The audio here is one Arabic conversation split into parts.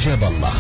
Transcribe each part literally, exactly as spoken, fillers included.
أجاب الله.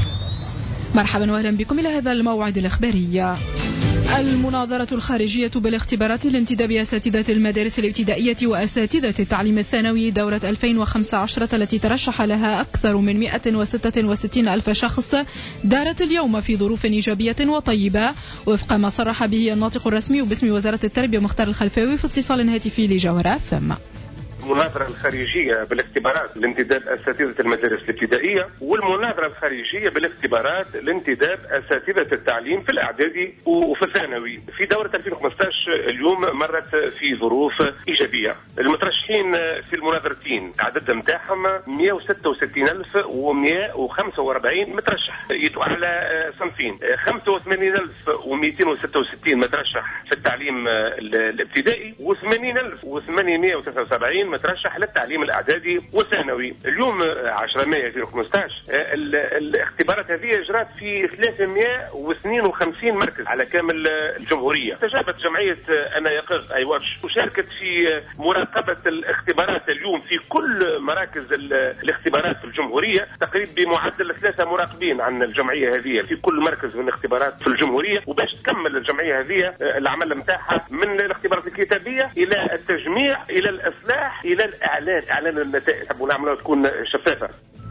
مرحبا وأهلا بكم إلى هذا الموعد الإخباري. المناظرة الخارجية بالاختبارات الانتداب أساتذة المدارس الابتدائية وأساتذة التعليم الثانوي دورة ألفين وخمسة عشر التي ترشح لها أكثر من مئة وستة وستين ألف شخص دارت اليوم في ظروف إيجابية وطيبة وفق ما صرح به الناطق الرسمي باسم وزارة التربية مختار الخلفاوي في اتصال هاتفي لجوهرة ثم. المناظرة الخارجية بالاختبارات لانتداب أساتذة المدارس الابتدائية والمناظرة الخارجية بالاختبارات لانتداب أساتذة التعليم في الإعدادي وفي الثانوي في دورة ألفين وخمسة عشر اليوم مرت في ظروف إيجابية. المترشحين في المناظرتين عدد متاعهم مئة وستة وستين ألف ومئة وخمسة وأربعين مترشح يدوا على صنفين، خمسة وثمانين ألف ومئتين وستة وستين مترشح في التعليم الابتدائي وثمانين ألف وثمانمئة وتسعة وسبعين مترشح للتعليم الاعدادي والثانوي. اليوم عشرة مايو ألفين وخمسة عشر الاختبارات هذه اجرت في ثلاثمئة واثنين وخمسين مركز على كامل الجمهوريه. استجابت جمعيه انا يقظ اي واتش وشاركت في مراقبه الاختبارات اليوم في كل مراكز الاختبارات في الجمهوريه، تقريبا بمعدل ثلاثه مراقبين عن الجمعيه هذه في كل مركز من الاختبارات في الجمهوريه، وباش تكمل الجمعيه هذه العمل نتاعها من الاختبارات الكتابيه الى التجميع الى الاصلاح الى الاعلان اعلان النتائج ونعملها تكون شفافه.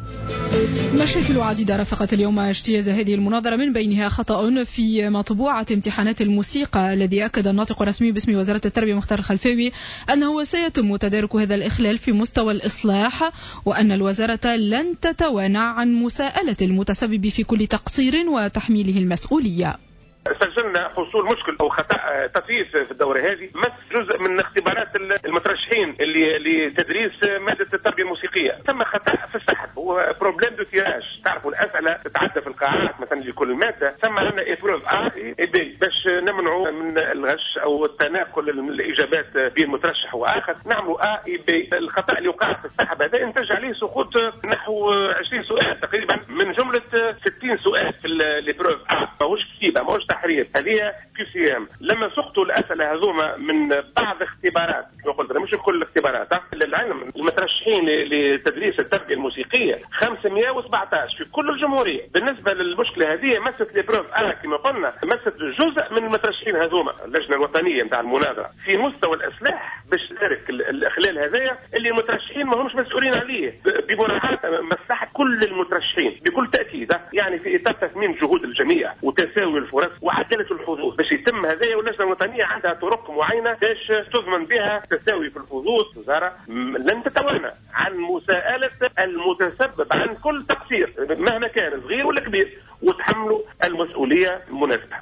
مشاكل عديدة رافقت اليوم اجتياز هذه المناظرة، من بينها خطأ في مطبوعة امتحانات الموسيقى الذي أكد الناطق الرسمي باسم وزارة التربية مختار الخلفاوي أنه سيتم تدارك هذا الإخلال في مستوى الإصلاح، وأن الوزارة لن تتوانى عن مساءلة المتسبب في كل تقصير وتحميله المسؤولية. سجلنا حصول مشكل او خطا طفيف في الدوره هذه مس جزء من اختبارات المترشحين اللي لتدريس ماده التربيه الموسيقيه، ثم خطا في السحب هو بروبليم دو تيراج. تعرفوا الاسئله تتعدى في القاعات مثلا لكل ماده، ثم عندنا ايبروف ا اي بي باش نمنعوا من الغش او التناقل الاجابات بين مترشح واخر، نعملوا ا اي بي. الخطا اللي وقع في السحب هذا انتج عليه سقوط نحو عشرين سؤال تقريبا من جمله ستين سؤال في الايبروف ا، ماهوش كتيبه ماهوش تحرير، هذه كيو سي ام. لما سقطوا الاسئله هذوما من بعض اختبارات، قلت مش كل الاختبارات للعلم، المترشحين لتدريس التربيه الموسيقيه خمسمئة وسبعة عشر في كل الجمهوريه. بالنسبه للمشكله هذه مست لبروف ا كما قلنا، مست جزء من المترشحين هذوما اللجنه الوطنيه نتاع المناظره في مستوى الاصلاح باش تدارك الاخلال هذايا اللي المترشحين ما همش مسؤولين عليه بمراعاه مصلحه كل المترشحين بكل تاكيد، يعني في اطار تثمين جهود الجميع وتساوي الفرص وعداله الحظوظ. باش يتم هذايا واللجنه الوطنيه عندها طرق معينه باش تضمن بها تساوي في الحظوظ. الوزاره لن تتوانى عن مساءله المتسبب عن كل تقصير مهما كان صغير ولا كبير وتحملوا المسؤوليه المناسبه.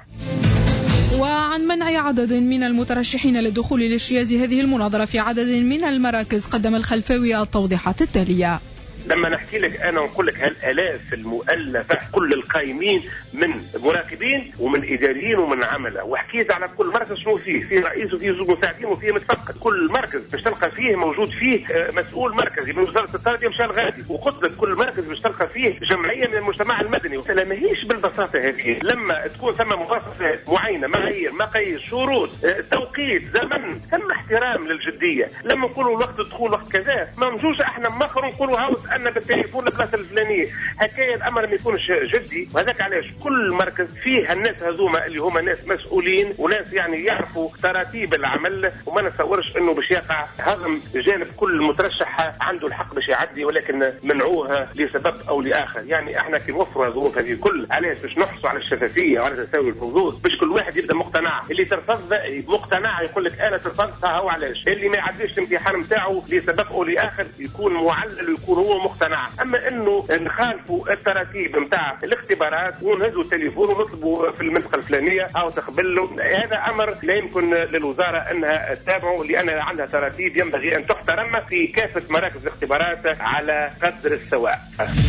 وعن منع عدد من المترشحين للدخول لاجتياز هذه المناظرة في عدد من المراكز، قدم الخلفاوي التوضيحات التالية. لما نحكي لك انا ونقول لك هالالاف المؤلفه كل القائمين من مراقبين ومن اداريين ومن عمله، وحكيت على كل مركز شنو فيه، فيه رئيس وفيه زوج مساعدين وفيه متفقد. كل مركز باش تلقى فيه موجود فيه مسؤول مركزي من وزاره التربيه مشى الغادي، وقلت لك كل مركز باش تلقى فيه جمعيه من المجتمع المدني. لا ماهيش بالبساطه هذه، لما تكون ثم مواصفات معينه، معايير، مقاييس، شروط، توقيت، زمن، ثم احترام للجديه. لما نقولوا وقت الدخول وقت كذا ما نجوش احنا مخر نقولوا هاوس ان بالتليفون البلاصه الفلانيه، هكايا الامر ما يكونش جدي. وهذاك علاش كل مركز فيه الناس هذوما اللي هما ناس مسؤولين وناس يعني يعرفوا تراتيب العمل، وما نتصورش انه باش يقع هضم جانب كل مترشح عنده الحق باش يعدي، ولكن منعوها لسبب او لاخر. يعني احنا كي نوفروا الظروف هذه الكل علاش باش نحصوا على الشفافيه وعلى تساوي الحظوظ، باش كل واحد يبدا مقتنع. اللي ترفض مقتنع يقول لك انا ترفضتها هو علاش، اللي ما يعديش الامتحان نتاعو لسبب او لاخر يكون معلل ويكون هو مقتنع. اما انه نخالفوا التراتيب نتاع الاختبارات ونهزوا التليفون ونطلبوا في المنطقه الفلانيه او تقبلوا، هذا امر لا يمكن للوزاره انها تتابعه، لان عندها تراتيب ينبغي ان تحترم في كافه مراكز الاختبارات على قدر السواء.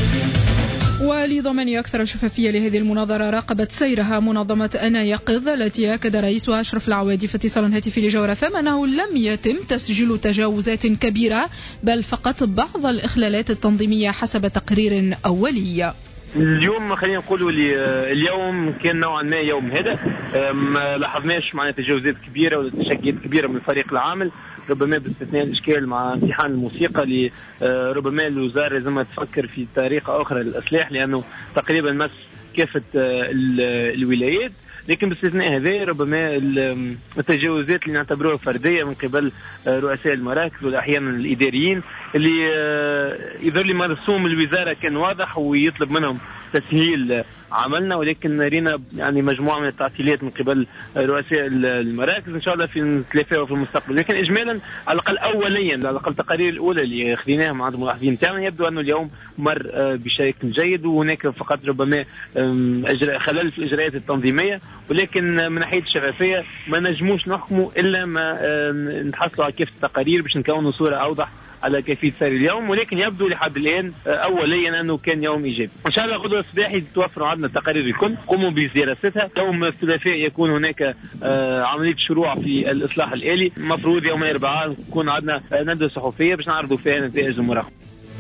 ولضمان أكثر شفافية لهذه المناظرة راقبت سيرها منظمة أنا يقظ، التي أكد رئيسها أشرف العوادي في اتصال هاتفي لجوهرة فم أنه لم يتم تسجيل تجاوزات كبيرة، بل فقط بعض الإخلالات التنظيمية حسب تقرير أولي. اليوم خلينا نقولوا لي اليوم كان نوعا ما يوم هذا، ما لاحظناش معناها تجاوزات كبيره ولا تشكيات كبيره من الفريق العامل. ربما باستثناء الإشكال مع امتحان الموسيقى اللي ربما الوزارة لازم تفكر في طريقة أخرى للإصلاح لأنه تقريبا مس كافة الولايات. لكن باستثناء هذا ربما التجاوزات اللي نعتبروها فردية من قبل رؤساء المراكز والأحيانا الإداريين اللي يظهر لي مرسوم الوزارة كان واضح ويطلب منهم تسهيل عملنا، ولكن رينا يعني مجموعة من التعطيلات من قبل رؤساء المراكز إن شاء الله في نتلافاها في المستقبل. لكن إجمالا على الأقل أوليا على الأقل التقارير الأولى اللي خذيناها مع الملاحظين تاعنا يبدو أنه اليوم مر بشكل جيد، وهناك فقط ربما خلل في الإجراءات التنظيمية، ولكن من ناحية الشفافية ما نجموش نحكموا إلا ما نتحصلوا على كيف التقارير باش نكونوا صورة أوضح على كيفية سير اليوم. ولكن يبدو لحد الآن أوليا أنه كان يوم إيجابي. إن شاء الله غدوة الصباحي توفروا عندنا التقارير الكل، قوموا بدراستها. يوم الثلاثاء يكون هناك عملية شروع في الإصلاح الآلي. مفروض يوم الأربعاء يكون عندنا ندوة صحفية باش نعرضوا فيها نتائج المراقبة.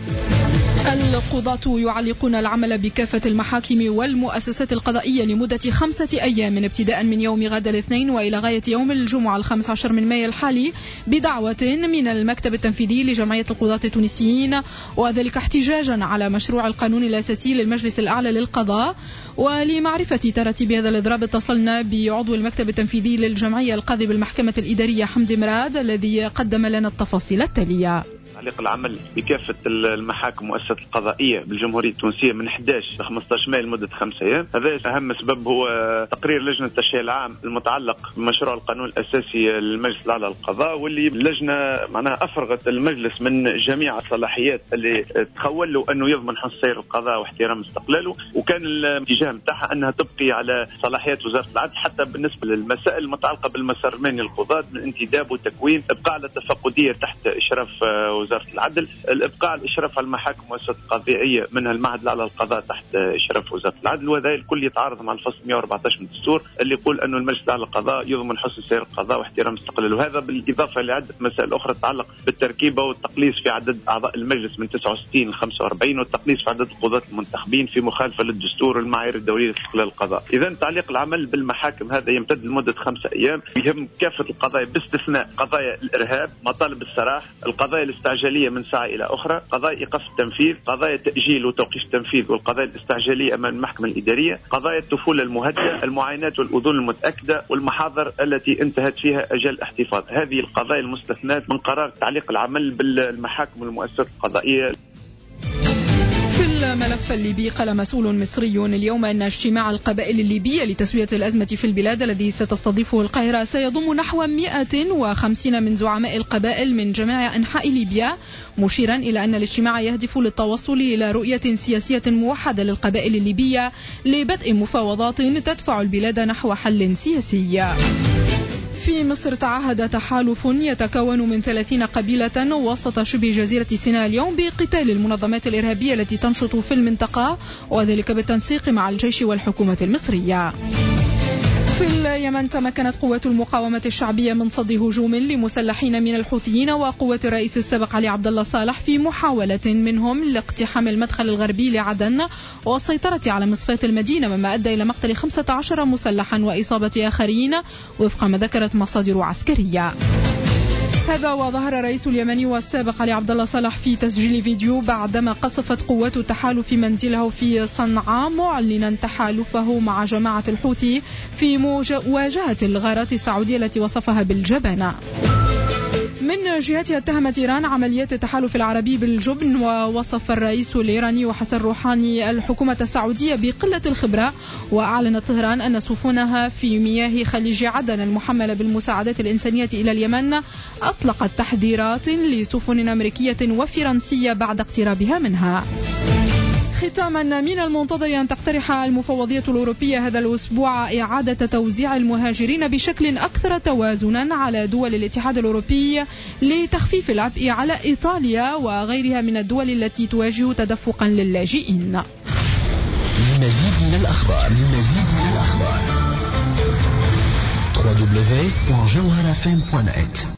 القضاة يعلقون العمل بكافة المحاكم والمؤسسات القضائية لمدة خمسة أيام من ابتداء من يوم غد الاثنين وإلى غاية يوم الجمعة الخامس عشر من مايو الحالي بدعوة من المكتب التنفيذي لجمعية القضاة التونسيين، وذلك احتجاجا على مشروع القانون الأساسي للمجلس الأعلى للقضاء. ولمعرفة ترتيب هذا الإضراب اتصلنا بعضو المكتب التنفيذي للجمعية القاضي بالمحكمة الإدارية حمدي مراد الذي قدم لنا التفاصيل التالية. تعليق العمل بكافة المحاكم المؤسسات القضائية بالجمهورية التونسية من أحد عشر ل خمسة عشر مايو لمدة خمسة أيام. هذا أهم سبب هو تقرير لجنة التشريع العام المتعلق بمشروع القانون الأساسي للمجلس الأعلى للقضاء، واللي اللجنة معناها أفرغت المجلس من جميع الصلاحيات اللي تخول له أنه يضمن حسن سير القضاء واحترام استقلاله، وكان الاتجاه متاعها أنها تبقي على صلاحيات وزارة العدل حتى بالنسبة للمسائل المتعلقة بالمسار المهني للقضاة من انتداب وتكوين، إبقاء على التفقدية تحت إشراف وزارة العدل، الابقاء على الاشراف على المحاكم والمؤسسات القضائيه منها المعهد الاعلى للقضاء تحت اشراف وزاره العدل. وهذا الكل يتعارض مع الفصل مئة وأربعة عشر من الدستور اللي يقول انه المجلس الاعلى للقضاء يضمن حسن سير القضاء واحترام استقلاله، وهذا بالاضافه لعده مسائل اخرى تتعلق بالتركيبه والتقليص في عدد اعضاء المجلس من تسعة وستين ل خمسة وأربعين، والتقليص في عدد القضاة المنتخبين في مخالفه للدستور والمعايير الدوليه لاستقلال القضاء. اذا تعليق العمل بالمحاكم هذا يمتد لمده خمسة ايام، يهم كافه القضايا باستثناء قضايا الارهاب، مطالب السراح، القضايا الاستعجاليه من ساعه الى اخرى، قضايا ايقاف التنفيذ، قضايا تاجيل وتوقيف التنفيذ والقضايا الاستعجاليه امام المحكمه الاداريه، قضايا الطفوله المهدده، المعاينات والاذون المتاكده، والمحاضر التي انتهت فيها اجل الاحتفاظ. هذه القضايا المستثنات من قرار تعليق العمل بالمحاكم والمؤسسات القضائيه. في الملف الليبي قال مسؤول مصري اليوم أن اجتماع القبائل الليبية لتسوية الأزمة في البلاد الذي ستستضيفه القاهرة سيضم نحو مئة وخمسين من زعماء القبائل من جميع أنحاء ليبيا، مشيرا إلى أن الاجتماع يهدف للتوصل إلى رؤية سياسية موحدة للقبائل الليبية لبدء مفاوضات تدفع البلاد نحو حل سياسي. في مصر تعهد تحالف يتكون من ثلاثين قبيلة وسط شبه جزيرة سيناء اليوم بقتال المنظمات الإرهابية التي تنشط في المنطقة، وذلك بالتنسيق مع الجيش والحكومة المصرية. في اليمن تمكنت قوات المقاومة الشعبية من صد هجوم لمسلحين من الحوثيين وقوة الرئيس السابق علي عبد الله صالح في محاولة منهم لاقتحام المدخل الغربي لعدن والسيطرة على مصفاة المدينة، مما أدى إلى مقتل خمسة عشر مسلحا وإصابة آخرين وفق ما ذكرت مصادر عسكرية. هذا وظهر رئيس اليمني والسابق علي عبد الله صالح في تسجيل فيديو بعدما قصفت قوات التحالف منزله في صنعاء معلنا تحالفه مع جماعة الحوثي في مواجهة الغارات السعودية التي وصفها بالجبانة. من جهتها اتهمت إيران عمليات التحالف العربي بالجبن، ووصف الرئيس الإيراني حسن روحاني الحكومة السعودية بقلة الخبرة، وأعلنت طهران أن سفنها في مياه خليج عدن المحملة بالمساعدات الإنسانية إلى اليمن أطلقت تحذيرات لسفن أمريكية وفرنسية بعد اقترابها منها. ختاما، من المنتظر أن تقترح المفوضية الأوروبية هذا الأسبوع إعادة توزيع المهاجرين بشكل أكثر توازنا على دول الاتحاد الأوروبي لتخفيف العبء على إيطاليا وغيرها من الدول التي تواجه تدفقا للاجئين. لمزيد من الأخبار لمزيد من الأخبار دبليو دبليو دبليو دوت جوهرة إف إم دوت نت.